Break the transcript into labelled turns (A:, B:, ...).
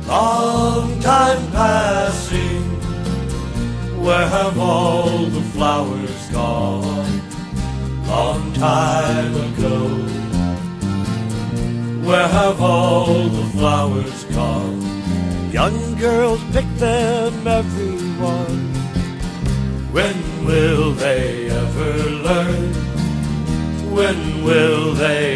A: Long time passing, where have all the flowers gone? Long time ago, where have all the flowers gone? Young girls pick them, everyone. When will they ever learn? When will they